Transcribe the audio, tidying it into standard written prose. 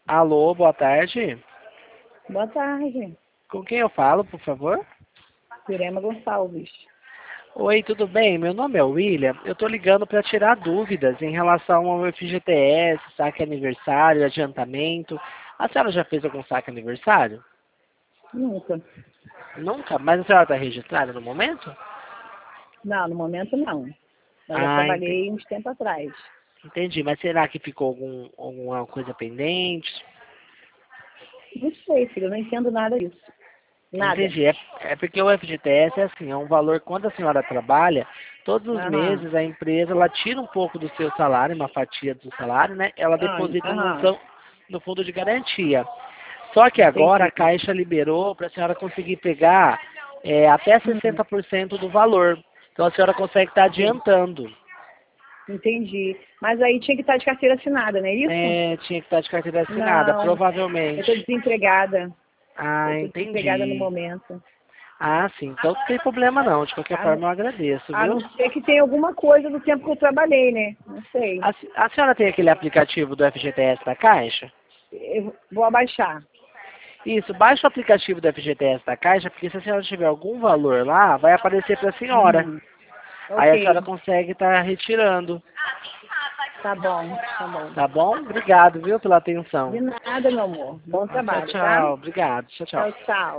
Alô, boa tarde. Boa tarde, Com quem eu falo, por favor? Jurema Gonçalves. Oi, tudo bem? Meu nome é William. Eu estou ligando para tirar dúvidas em relação ao FGTS, saque aniversário, adiantamento. A senhora já fez algum saque aniversário? Nunca. Nunca? Mas a senhora está registrada no momento? Não, no momento não. Mas já Ah, trabalhei uns tempo atrás. entendi. Mas será que ficou alguma coisa pendente? Não sei, filho, eu não entendo nada disso. Nada. Entendi. É porque o FGTS é assim, é um valor, quando a senhora trabalha, todos os Aham. meses a empresa ela tira um pouco do seu salário, uma fatia do salário, né? Ela deposita Aham. no fundo de garantia. Só que agora a Entendi. Caixa liberou para a senhora conseguir pegar até Hum, 60% do valor. Então a senhora consegue estar entendi. adiantando. Entendi. Mas aí tinha que estar de carteira assinada, não é isso? É, tinha que estar de carteira assinada, Não, eu estou provavelmente. desempregada. Eu Ah, estou desempregada no entendi. momento. Ah, sim. Então não tem problema não. De qualquer A não, forma eu agradeço, a viu? não ser que tenha alguma coisa do tempo que eu trabalhei, né? Não sei. A senhora tem aquele aplicativo do FGTS da Caixa? Eu vou abaixar. Isso, baixa o aplicativo do FGTS da Caixa, porque se a senhora tiver algum valor lá, vai aparecer para a senhora. Uhum. Aí a senhora Ok. consegue estar retirando. Tá bom, tá bom. Tá bom? Obrigado, viu, pela atenção. De nada, meu amor. Bom Tchau, trabalho, tá? tchau. Obrigado. Tchau, tchau. Tchau, tchau.